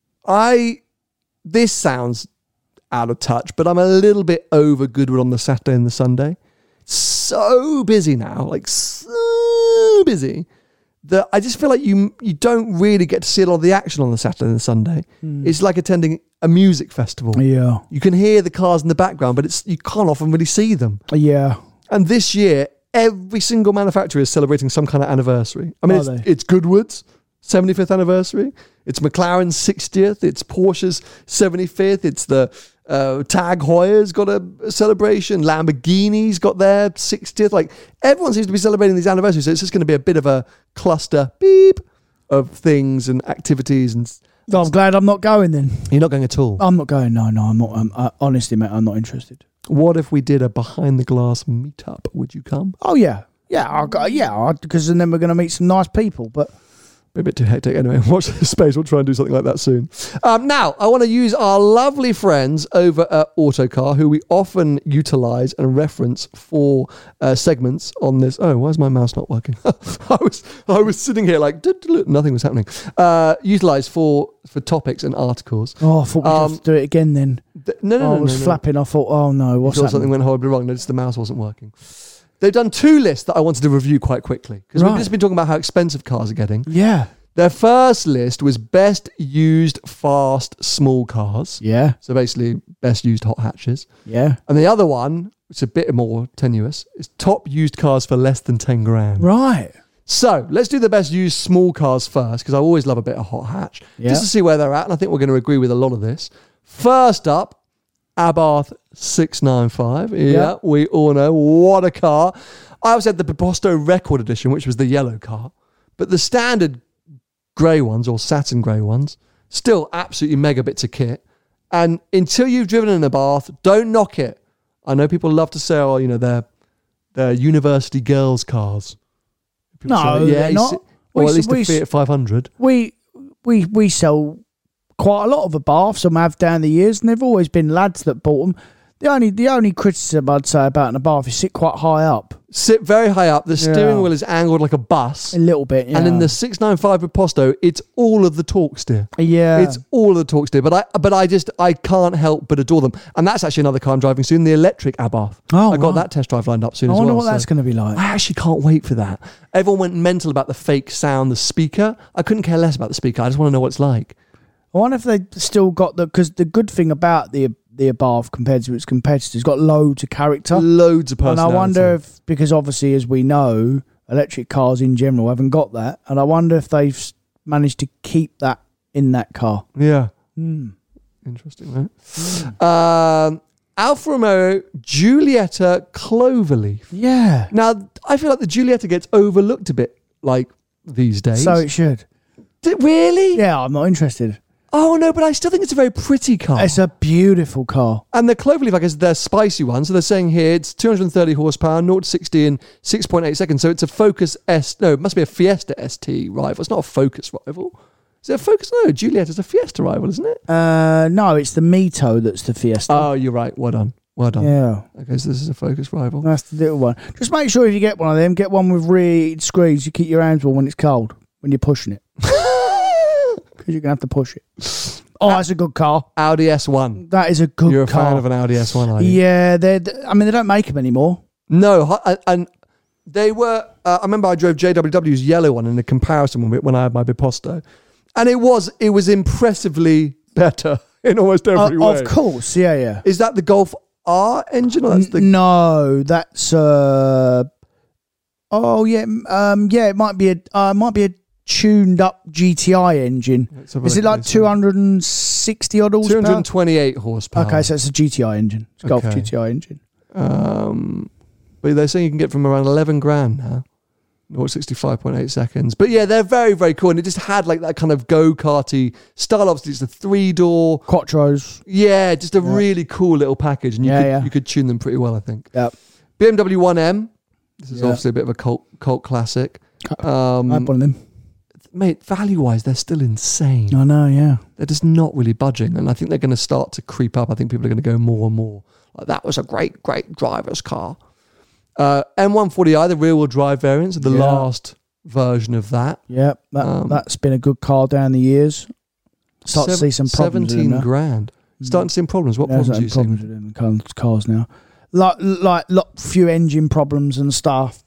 This sounds out of touch, but I'm a little bit over Goodwood on the Saturday and the Sunday. So busy now, so busy, that I just feel like you don't really get to see a lot of the action on the Saturday and the Sunday. It's like attending a music festival. Yeah. You can hear the cars in the background, but you can't often really see them. Yeah. And this year, every single manufacturer is celebrating some kind of anniversary. I mean, it's Goodwood's 75th anniversary. It's McLaren's 60th. It's Porsche's 75th. It's the Tag Heuer's got a celebration. Lamborghini's got their 60th. Everyone seems to be celebrating these anniversaries. So it's just going to be a bit of a cluster of things and activities. And I'm glad I'm not going then. You're not going at all? I'm not going. No, I'm not. Honestly, mate, I'm not interested. What if we did a behind the glass meetup? Would you come? Oh yeah, because then we're going to meet some nice people. But a bit too hectic. Anyway, watch this space. We'll try and do something like that soon. Now, I want to use our lovely friends over at Autocar, who we often utilise and reference for segments on this. Oh, why is my mouse not working? I was sitting here nothing was happening. Utilised for topics and articles. Oh, I thought we'd have to do it again then. No. I was flapping. I thought, oh no, what's happening? Something went horribly wrong. No, just the mouse wasn't working. they've done 2 lists that I wanted to review quite quickly because we've just been talking about how expensive cars are getting. Yeah. Their first list was best used fast small cars. Yeah. So basically best used hot hatches. Yeah. And the other one, which is a bit more tenuous, is top used cars for less than 10 grand. Right. So let's do the best used small cars first because I always love a bit of hot hatch just to see where they're at. And I think we're going to agree with a lot of this. First up, Abarth 695. Yeah, we all know. What a car. I always had the Piposto Record Edition, which was the yellow car. But the standard grey ones or satin grey ones, still absolutely mega bits of kit. And until you've driven in a Abarth, don't knock it. I know people love to say, oh, you know, they're university girls' cars. People No, say, they're not. Or at least the Fiat 500. We sell quite a lot of Abarths, some have down the years, and they've always been lads that bought them. The only criticism I'd say about an Abarth is sit quite high up. Sit very high up. The steering wheel is angled like a bus. A little bit, yeah. And in the 695 Piposto, it's all of the torque steer. Yeah. It's all of the torque steer. But I can't help but adore them. And that's actually another car I'm driving soon, the electric Abarth. Oh, I got that test drive lined up soon I as well. wonder what that's going to be like. I actually can't wait for that. Everyone went mental about the fake sound, the speaker. I couldn't care less about the speaker. I just want to know what it's like. I wonder if they still got because the good thing about the Abarth compared to its competitors, it's got loads of character. Loads of personality. And I wonder if, because obviously, as we know, electric cars in general haven't got that. And I wonder if they've managed to keep that in that car. Yeah. Interesting, right? Alfa Romeo Giulietta Cloverleaf. Yeah. Now, I feel like the Giulietta gets overlooked a bit, like, these days. So it should. Really? Yeah, I'm not interested. Oh, no, but I still think it's a very pretty car. It's a beautiful car. And the Cloverleaf, I guess, they're spicy ones. So they're saying here it's 230 horsepower, 0 to 60 in 6.8 seconds. So it's a Focus it must be a Fiesta ST rival. It's not a Focus rival. Is it a Focus? No, Giulietta's a Fiesta rival, isn't it? No, it's the Mito that's the Fiesta. Oh, you're right. Well done. Well done. Yeah. Okay, so this is a Focus rival. That's the little one. Just make sure if you get one of them, get one with rear screens. You keep your hands warm when it's cold, when you're pushing it. Because you're going to have to push it. Oh, that's a good car. Audi S1. That is a good car. You're a fan of an Audi S1, are you? Yeah, they don't make them anymore. No, and they were... I remember I drove JWW's yellow one in a comparison with it when I had my Piposto. And it was impressively better in almost every way. Of course, yeah. Is that the Golf R engine? Or that's the... No, that's... it might be a tuned up GTI engine. Is it like 260 odd horsepower? 228 horsepower. Okay, so it's a GTI engine. It's a Golf GTI engine. But they're saying you can get from around 11 grand now. 65.8 seconds. But yeah, they're very, very cool. And it just had like that kind of go-karty style. Obviously, it's a 3-door. Quattros. Yeah, just a really cool little package. And you could tune them pretty well, I think. Yep. BMW 1M. This is obviously a bit of a cult classic. I have one of them. Mate, value-wise, they're still insane. I know, yeah. They're just not really budging. And I think they're going to start to creep up. I think people are going to go more and more. Like, that was a great, great driver's car. M140i, the rear-wheel drive variant, so the last version of that. Yeah, that's been a good car down the years. Start to see some problems. 17 grand. Starting to see some problems. What problems are you seeing? Problems with them cars now. Like few engine problems and stuff.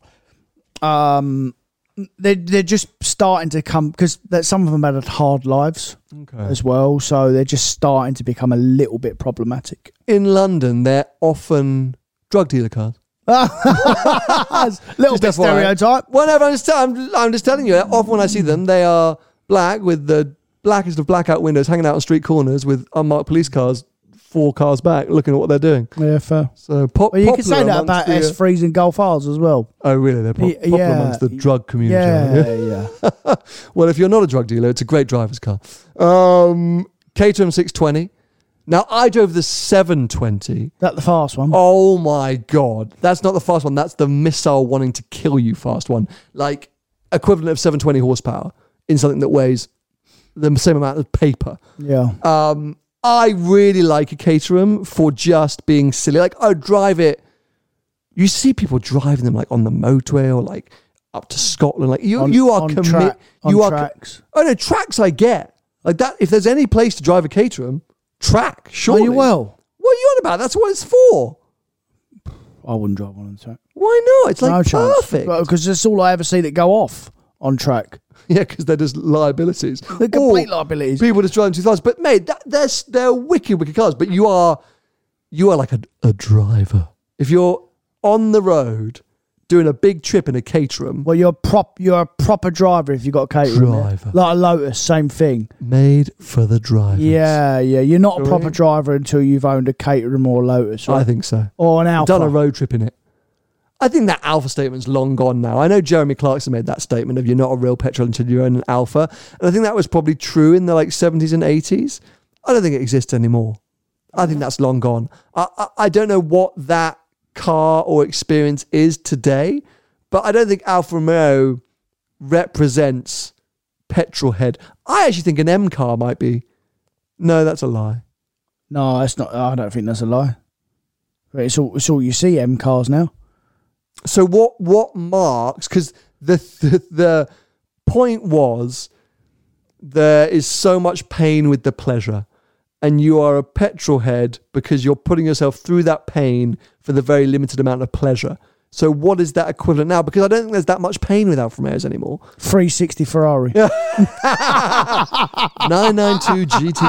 They're just starting to come, because some of them had hard lives as well, so they're just starting to become a little bit problematic. In London, they're often drug dealer cars. Little bit stereotype. Whenever I'm just telling you, often when I see them, they are black with the blackest of blackout windows, hanging out on street corners with unmarked police cars 4 cars back, looking at what they're doing. Yeah, fair. So you can say that about S3s and Golf R's as well. Oh, really? They're popular amongst the drug community. Yeah. Well, if you're not a drug dealer, it's a great driver's car. Caterham 620. Now, I drove the 720. That the fast one? Oh, my God. That's not the fast one. That's the missile wanting to kill you fast one. Like, equivalent of 720 horsepower in something that weighs the same amount of paper. Yeah. I really like a Caterham for just being silly. Like, I drive it. You see people driving them, like, on the motorway or, like, up to Scotland. Like, you are committed. Tracks. Oh, no, tracks I get. Like, that. If there's any place to drive a Caterham... Track, surely. Are you well? What are you on about? That's what it's for. I wouldn't drive one on track. Why not? It's like perfect. Because that's all I ever see that go off on track. Yeah, because they're just liabilities. They're complete liabilities. People just drive 2000s. But mate, they're wicked cars. But you are like a driver. If you're on the road doing a big trip in a Caterham. Well, you're a proper driver if you've got a Caterham. Driver. Like a Lotus, same thing. Made for the drivers. Yeah. You're not a proper driver until you've owned a Caterham or a Lotus, right? I think so. Or an Alfa. Done a road trip in it. I think that Alfa statement's long gone now. I know Jeremy Clarkson made that statement of you're not a real petrol until you own an Alfa. And I think that was probably true in the 70s and 80s. I don't think it exists anymore. I think that's long gone. I don't know what that car or experience is today, but I don't think Alfa Romeo represents petrol head. I actually think an M car might be. No, that's a lie. No, that's not. I don't think that's a lie. It's all you see M cars now. So what marks, because the point was there is so much pain with the pleasure, and you are a petrol head because you're putting yourself through that pain for the very limited amount of pleasure. So what is that equivalent now? Because I don't think there's that much pain with Alfa Romeos anymore. 360 Ferrari. 992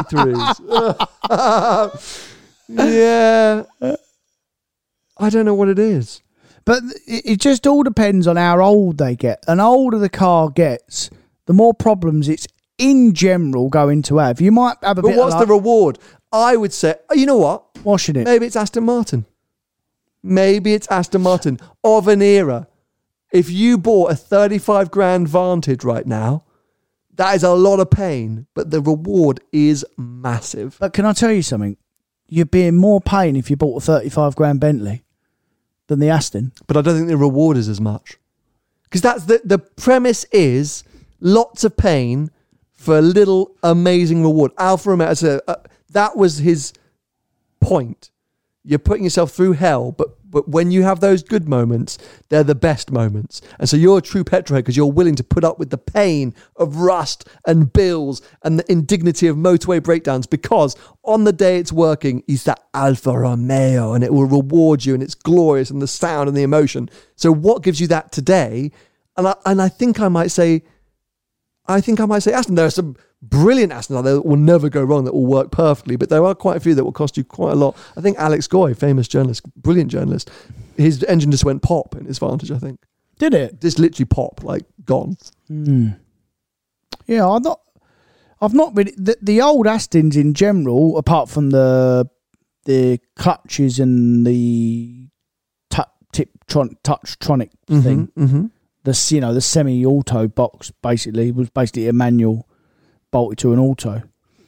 GT3s. Yeah. I don't know what it is. But it just all depends on how old they get. And the older the car gets, the more problems it's in general going to have. You might have a bit of But what's the reward? I would say, you know what? Washing it. Maybe it's Aston Martin. Maybe it's Aston Martin of an era. If you bought a 35 grand Vantage right now, that is a lot of pain, but the reward is massive. But can I tell you something? You'd be in more pain if you bought a 35 grand Bentley than the Aston. But I don't think the reward is as much. Because that's the premise is lots of pain for a little amazing reward. Alfa Romeo, that was his point. You're putting yourself through hell, but when you have those good moments, they're the best moments. And so you're a true petrolhead because you're willing to put up with the pain of rust and bills and the indignity of motorway breakdowns, because on the day it's working, it's that Alfa Romeo and it will reward you and it's glorious and the sound and the emotion. So what gives you that today? And I think I might say Aston. There are some brilliant Aston out there that will never go wrong, that will work perfectly, but there are quite a few that will cost you quite a lot. I think Alex Goy, famous journalist, brilliant journalist, his engine just went pop in his Vantage, I think. Did it? Just literally pop, like gone. Yeah, I've not really the old Astons in general, apart from the clutches and the touchtronic thing. Mm-hmm. The semi-auto box basically was basically a manual bolted to an auto.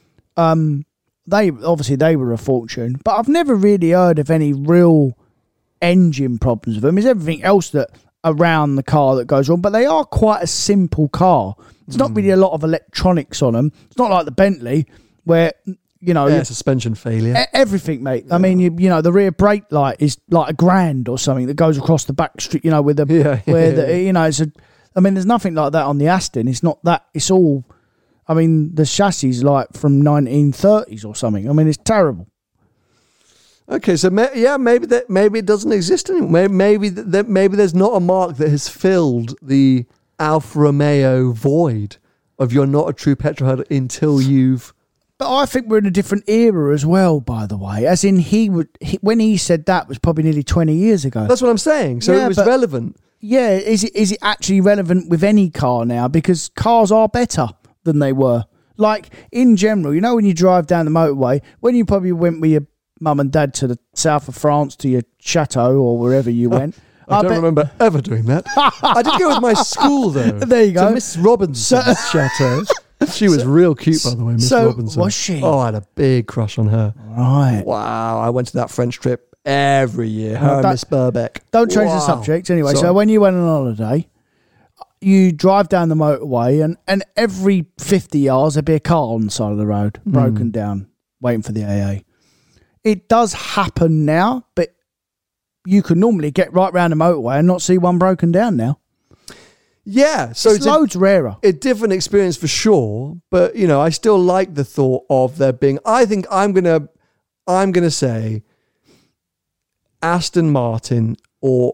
They were a fortune, but I've never really heard of any real engine problems with them. It's everything else that around the car that goes wrong, but they are quite a simple car. There's not really a lot of electronics on them. It's not like the Bentley where suspension failure, everything, mate. I mean, the rear brake light is like $1,000 or something that goes across the back street. With the there's nothing like that on the Aston. It's not that. It's all. I mean, the chassis is like from 1930s or something. I mean, it's terrible. Okay, so maybe it doesn't exist anymore. Maybe there's not a mark that has filled the Alfa Romeo void of you're not a true petrolhead until you've. But I think we're in a different era as well, by the way. As in, when he said that was probably nearly 20 years ago. That's what I'm saying. So it was relevant. Yeah, is it actually relevant with any car now? Because cars are better than they were. Like, in general, when you drive down the motorway, when you probably went with your mum and dad to the south of France to your chateau or wherever you went. I don't remember ever doing that. I did go with my school, though. There you go. To Miss Robinson's chateau. She was real cute, by the way, Miss Robinson. Was she? Oh, I had a big crush on her. Right. Wow. I went to that French trip every year. Her and Miss Burbeck. Don't change the subject. Anyway, so when you went on holiday, you drive down the motorway and every 50 yards there'd be a car on the side of the road, broken down, waiting for the AA. It does happen now, but you can normally get right round the motorway and not see one broken down now. Yeah, so it's loads rarer. A different experience for sure, but I still like the thought of there being. I think I'm gonna say Aston Martin or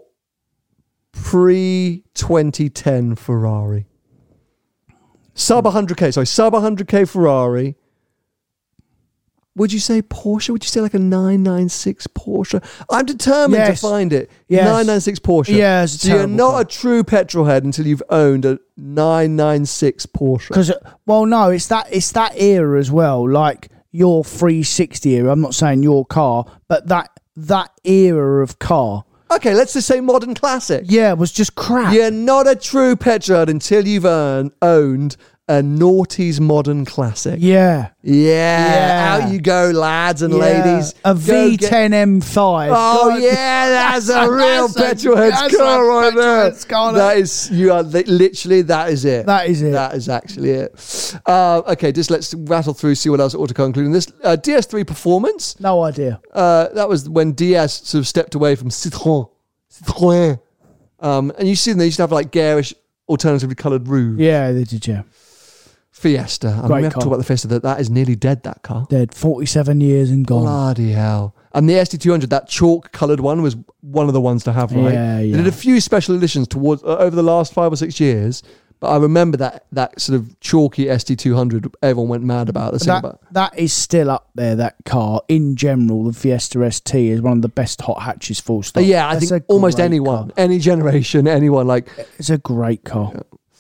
pre-2010 Ferrari? Sub 100k Ferrari. Would you say Porsche? Would you say like a 996 Porsche? I'm determined to find it. Yes. 996 Porsche. Yeah, so you're not a true petrol head until you've owned a 996 Porsche. Because, well, no, it's that era as well. Like your 360 era. I'm not saying your car, but that era of car. Okay, let's just say modern classic. Yeah, it was just crap. You're not a true petrol head until you've owned a noughties modern classic. Yeah. Out you go, lads and ladies. A V10 M5. Oh, yeah, that's a real petrolhead's car right there. That is, literally, that is it. That is it. That is actually it. Okay, just let's rattle through, see what else Autocar including this. DS3 Performance. No idea. That was when DS sort of stepped away from Citroën. And you see them, they used to have like garish, alternatively coloured roofs. Yeah, they did, yeah. Fiesta. I mean, we have to talk about the Fiesta. That is nearly dead, that car. Dead. 47 years and gone. Bloody hell. And the ST200, that chalk-coloured one, was one of the ones to have, right? Yeah. They did a few special editions towards over the last 5 or 6 years, but I remember that sort of chalky ST200 everyone went mad about. That is still up there, that car. In general, the Fiesta ST is one of the best hot hatches, full stop. Yeah, I think almost anyone, car. Any generation, anyone. It's a great car.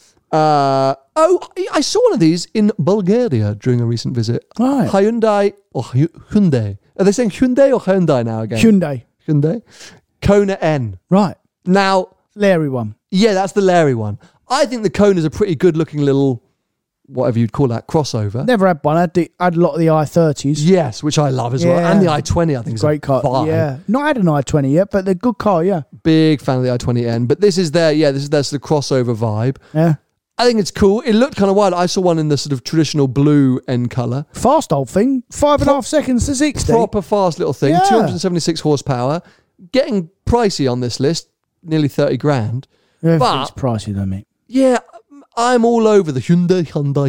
I saw one of these in Bulgaria during a recent visit. Right. Hyundai or Hyundai. Are they saying Hyundai or Hyundai now again? Hyundai. Kona N. Right. Now. Larry one. Yeah, that's the Larry one. I think the Kona is a pretty good looking little, whatever you'd call that, crossover. Never had one. I had a lot of the i30s. Yes, which I love as well. And the i20, I think, is a great car. vibe. Yeah. Not had an i20 yet, but they're a good car, yeah. Big fan of the i20N. But this is their sort of crossover vibe. Yeah. I think it's cool. It looked kind of wild. I saw one in the sort of traditional blue end colour. Fast old thing. 5.5 seconds to 60. Proper fast little thing. Yeah. 276 horsepower. Getting pricey on this list. Nearly 30 grand. Yeah, but it's pricey though, mate. Yeah, I'm all over the Hyundai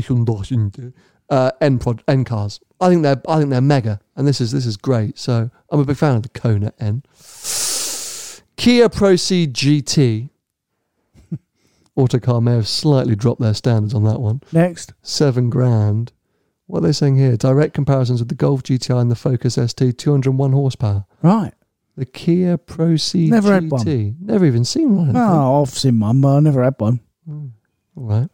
N cars. I think they're mega, and this is great. So I'm a big fan of the Kona N. Kia Proceed GT. Autocar may have slightly dropped their standards on that one. Next. 7 grand. What are they saying here? Direct comparisons with the Golf GTI and the Focus ST, 201 horsepower. Right. The Kia Proceed Never GT. had one. Never even seen one. No, I've seen one, but I never had one. All right.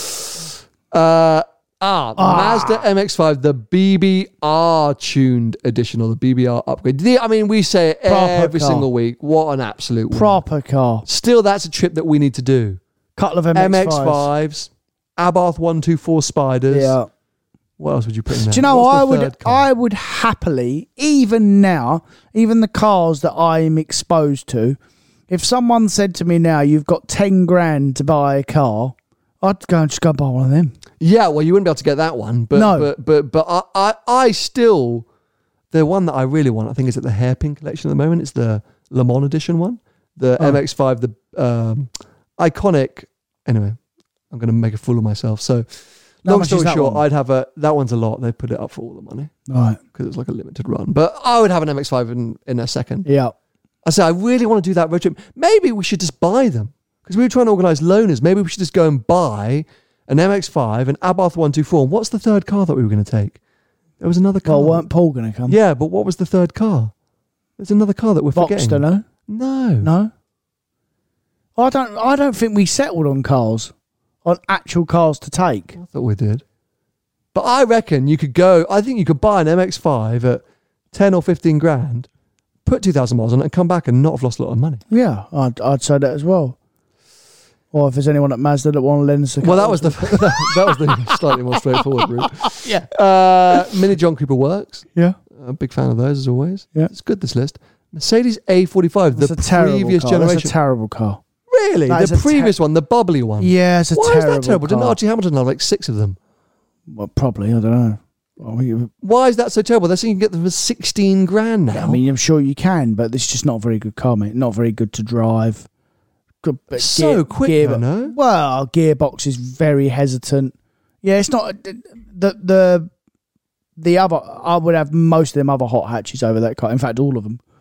Not. Mazda MX-5, the BBR tuned edition or the BBR upgrade. We say it every single week. What an absolute win. Proper car. Still, that's a trip that we need to do. Couple of MX-5s. Abarth 124 Spiders. Yeah. What else would you put in there? Do you know, I would happily, even now, even the cars that I'm exposed to, if someone said to me now, you've got 10 grand to buy a car, I'd just go buy one of them. Yeah, well, you wouldn't be able to get that one. But, no. But I still, the one that I really want, I think, is at the Hairpin collection at the moment. It's the Le Mans edition one. The MX-5, the iconic. Anyway, I'm going to make a fool of myself. So, long story short, I'd have that one's a lot. They put it up for all the money. Right. Because it's like a limited run. But I would have an MX-5 in a second. Yeah. I say, I really want to do that road trip. Maybe we should just buy them. Because we were trying to organise loaners. Maybe we should just go and buy an MX-5, an Abarth 124. And what's the third car that we were going to take? There was another car. Well, weren't Paul going to come? Yeah, but what was the third car? There's another car that we're forgetting. Voxter, no? No. I don't think we settled on cars. On actual cars to take. I thought we did. But I reckon you could go, I think you could buy an MX-5 at 10 or 15 grand, put 2,000 miles on it and come back and not have lost a lot of money. Yeah, I'd say that as well. Or if there's anyone at Mazda that want to lend us a car. Well, that was the slightly more straightforward route. Yeah. Mini John Cooper Works. Yeah. A big fan of those as always. Yeah. It's good, this list. Mercedes A45, That's the previous generation. That's a terrible car. Really? The previous one, the bubbly one? Yeah, it's a terrible car. Why is that terrible? Didn't Archie Hamilton have like 6 of them? Well, probably, I don't know. Why is that so terrible? They're saying you can get them for 16 grand now. I mean, I'm sure you can, but it's just not a very good car, mate. Not very good to drive. Good, so quick, I know. Well, gearbox is very hesitant. Yeah, it's not the other. I would have most of them other hot hatches over that car. In fact, all of them.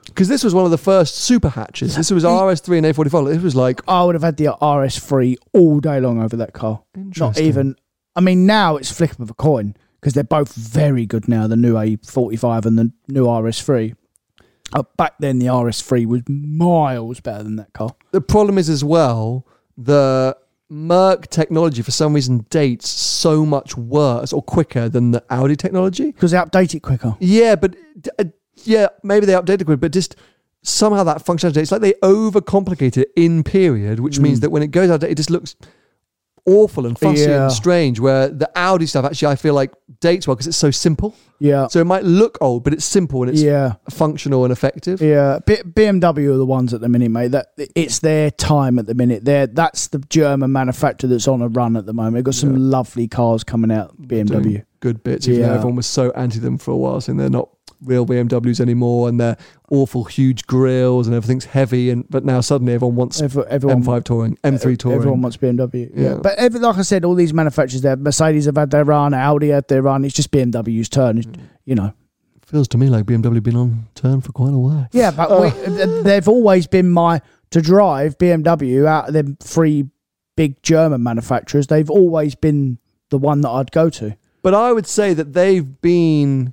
Because this was one of the first super hatches. This was RS3 and A45. It was like... I would have had the RS3 all day long over that car. Not even... I mean, now it's flip of a coin because they're both very good now, the new A45 and the new RS3. Back then, the RS3 was miles better than that car. The problem is as well, the Merc technology for some reason dates so much worse or quicker than the Audi technology. Because they update it quicker. Yeah, but maybe they updated it quicker, but just somehow that functionality, it's like they overcomplicate it in period, which means that when it goes out, it just looks awful and fussy and strange, where the Audi stuff actually I feel like dates well because it's so simple. Yeah. So it might look old, but it's simple and it's functional and effective. Yeah. BMW are the ones at the minute, mate. That it's their time at the minute. That's the German manufacturer that's on a run at the moment. They've got some lovely cars coming out, BMW. Doing good bits, even though everyone was so anti them for a while, saying they're not real BMWs anymore and they're awful huge grills and everything's heavy, but now suddenly everyone wants M5 touring, M3 touring. Everyone wants BMW. Yeah. But like I said, all these manufacturers there, Mercedes have had their run, Audi had their run. It's just BMW's turn, you know. Feels to me like BMW been on turn for quite a while. Yeah, but they've always been to drive BMW out of them three big German manufacturers. They've always been the one that I'd go to. But I would say that they've been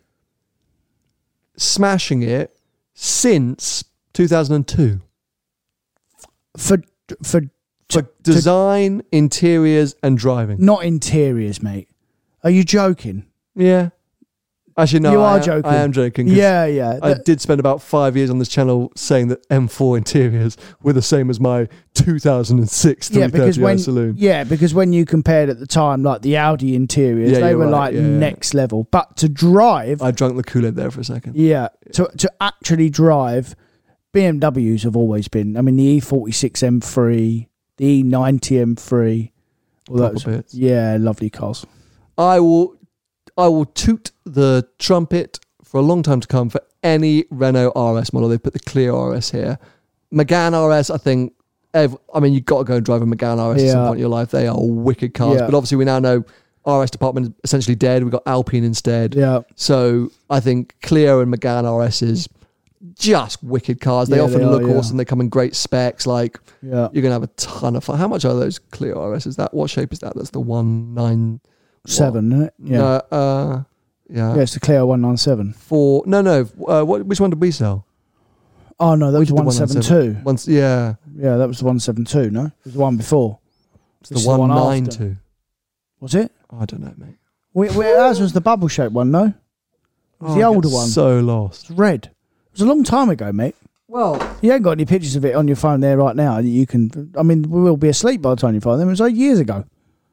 smashing it since 2002 for design, interiors and driving. Not interiors, mate. Are you joking? Yeah. Actually, no, you are joking. I am joking. Yeah. I did spend about 5 years on this channel saying that M4 interiors were the same as my 2006 330i saloon. Yeah, because when you compared at the time, like the Audi interiors, they were next level. But to drive... I drank the Kool-Aid there for a second. Yeah. To actually drive, BMWs have always been... I mean, the E46 M3, the E90 M3. All those bits. Yeah, lovely cars. I will toot the trumpet for a long time to come for any Renault RS model. They've put the Clio RS here. Megane RS, I think, you've got to go and drive a Megane RS at some point in your life. They are wicked cars. Yeah. But obviously we now know RS department is essentially dead. We've got Alpine instead. Yeah. So I think Clio and Megane RS is just wicked cars. They often look awesome. They come in great specs. Like, you're going to have a ton of fun. How much are those Clio RSs? What shape is that? That's the 197, isn't it? Yeah. Yeah, it's the Clio 197. Which one did we sell? Oh no, that was the 172. Yeah, that was the 172. No, it was the one before. It's the 192. Was it? I don't know, mate. Ours was the bubble shaped one. No, it was the older one. So lost. It's red. It was a long time ago, mate. Well, you ain't got any pictures of it on your phone there right now. You can. I mean, we will be asleep by the time you find them. It was like years ago.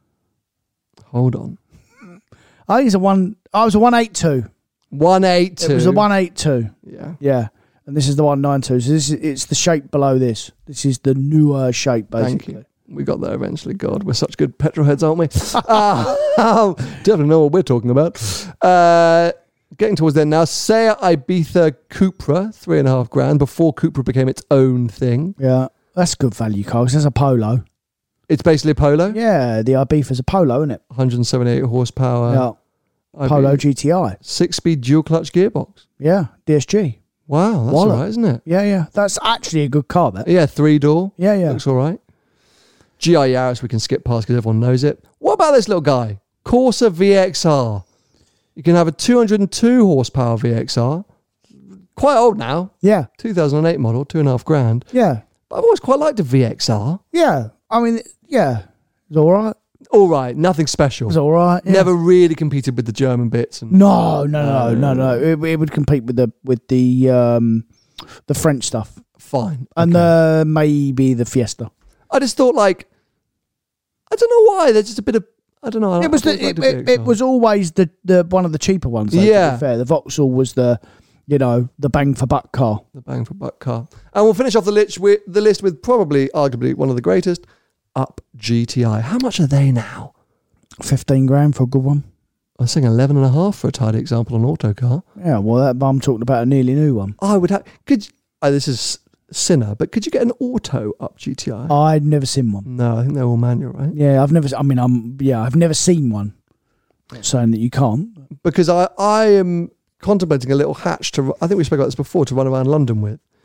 Hold on. I think it's a 182. 182. It was a 182. Yeah. Yeah. And this is the 192. So it's the shape below this. This is the newer shape, basically. Thank you. We got there eventually. God, we're such good petrol heads, aren't we? Definitely know what we're talking about. Getting towards the end now. Seat Ibiza Cupra, $3,500 before Cupra became its own thing. Yeah. That's a good value car because it's a Polo. It's basically a Polo? Yeah, the Ibiza's a Polo, isn't it? 178 horsepower. Yeah. Polo GTI. 6-speed dual clutch gearbox. Yeah, DSG. Wow, that's all right, isn't it? Yeah. That's actually a good car, that. Yeah, 3-door. Yeah. Looks all right. GR Yaris we can skip past because everyone knows it. What about this little guy? Corsa VXR. You can have a 202 horsepower VXR. Quite old now. Yeah. 2008 model, $2,500. Yeah. But I've always quite liked a VXR. Yeah. I mean, yeah. It's all right. All right. Nothing special. It's all right. Yeah. Never really competed with the German bits. And No. It would compete with the French stuff. Fine. And maybe the Fiesta. I just thought, I don't know why. There's just a bit of, I don't know. It was always the one of the cheaper ones. Though, to be fair. The Vauxhall was the bang for buck car. The bang for buck car. And we'll finish off the list with probably, arguably, one of the greatest, Up GTI. How much are they now? $15,000 for a good one. I was saying 11.5 for a tidy example on Autocar. Yeah, well, I'm talking about a nearly new one. I would have. This is sinner, but could you get an auto Up GTI? I'd never seen one. No, I think they're all manual, right? Yeah, I've never seen one. Not saying that you can't. Because I am contemplating a little hatch I think we spoke about this before, to run around London with.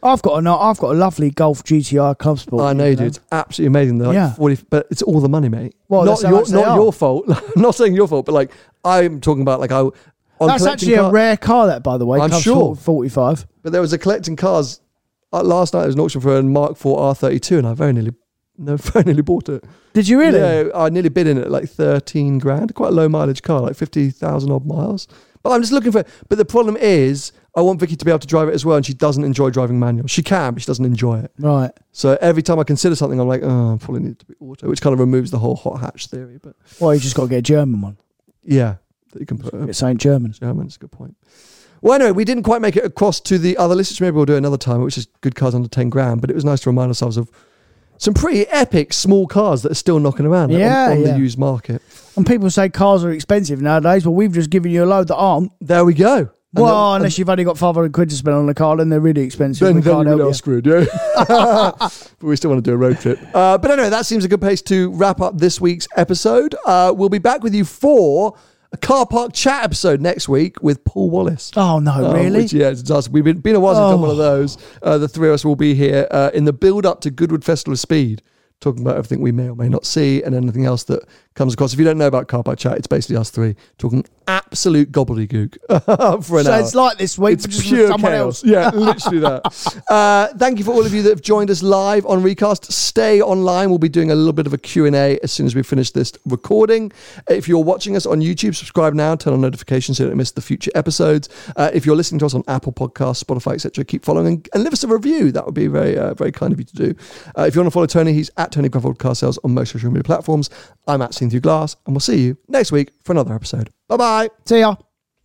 I've got a lovely Golf GTI Club Sport. I know you do. It's absolutely amazing. They're like 40, but it's all the money, mate. Well, not your fault. I'm not saying your fault, but like I'm talking about like that's actually a rare car, that, by the way. I'm Club sure. 45. But there was a collecting cars. Last night there was an auction for a Mark IV R32, and I very nearly bought it. Did you really? Yeah, I nearly bid in it at like 13 grand. Quite a low mileage car, like 50,000 odd miles. But I'm just looking for. But the problem is, I want Vicky to be able to drive it as well, and she doesn't enjoy driving manual. She can, but she doesn't enjoy it. Right. So every time I consider something, I'm like, I probably need it to be auto, which kind of removes the whole hot hatch theory. But you just got to get a German one. Yeah, that you can put. It's Saint German. German's a good point. Well, anyway, we didn't quite make it across to the other lists. Maybe we'll do it another time, which is good cars under 10 grand. But it was nice to remind ourselves of some pretty epic small cars that are still knocking around on the used market. And people say cars are expensive nowadays, but we've just given you a load that aren't. There we go. Well, unless you've only got 500 quid to spend on a car, then they're really expensive. Then you really are screwed, yeah. But we still want to do a road trip. But anyway, that seems a good place to wrap up this week's episode. We'll be back with you for a car park chat episode next week with Paul Wallace. Oh, no, really? It's us. We've been a while since we've done one of those. The three of us will be here in the build-up to Goodwood Festival of Speed, talking about everything we may or may not see and anything else that comes across. If you don't know about Car Park Chat, it's basically us three talking absolute gobbledygook for an hour. So it's like this week, it's but just pure with someone chaos. else. Yeah, literally that. Thank you for all of you that have joined us live on Recast. Stay online. We'll be doing a little bit of a Q&A as soon as we finish this recording. If you're watching us on YouTube, subscribe now, turn on notifications so you don't miss the future episodes. If you're listening to us on Apple Podcasts, Spotify, etc., keep following and leave us a review. That would be very, very kind of you to do. If you want to follow Tony, he's at Tony Gruffold Car Sales on most social media platforms. I'm at Seen Through Glass, and we'll see you next week for another episode. Bye-bye. See ya.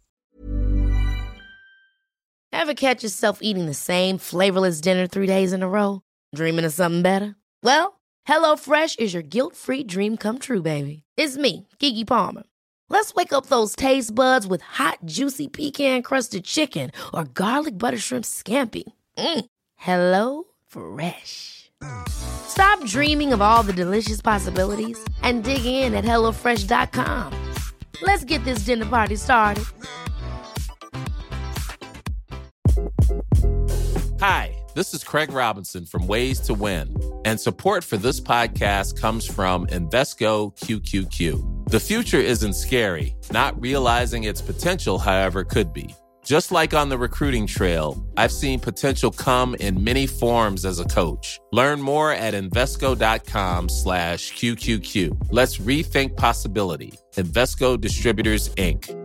Ever catch yourself eating the same flavorless dinner 3 days in a row? Dreaming of something better? Well, HelloFresh is your guilt-free dream come true, baby. It's me, Keke Palmer. Let's wake up those taste buds with hot, juicy pecan-crusted chicken or garlic butter shrimp scampi. Hello Fresh. Stop dreaming of all the delicious possibilities and dig in at HelloFresh.com. Let's get this dinner party started. Hi, this is Craig Robinson from Ways to Win, and support for this podcast comes from Invesco QQQ. The future isn't scary. Not realizing its potential, however, could be. Just like on the recruiting trail, I've seen potential come in many forms as a coach. Learn more at Invesco.com/QQQ. Let's rethink possibility. Invesco Distributors, Inc.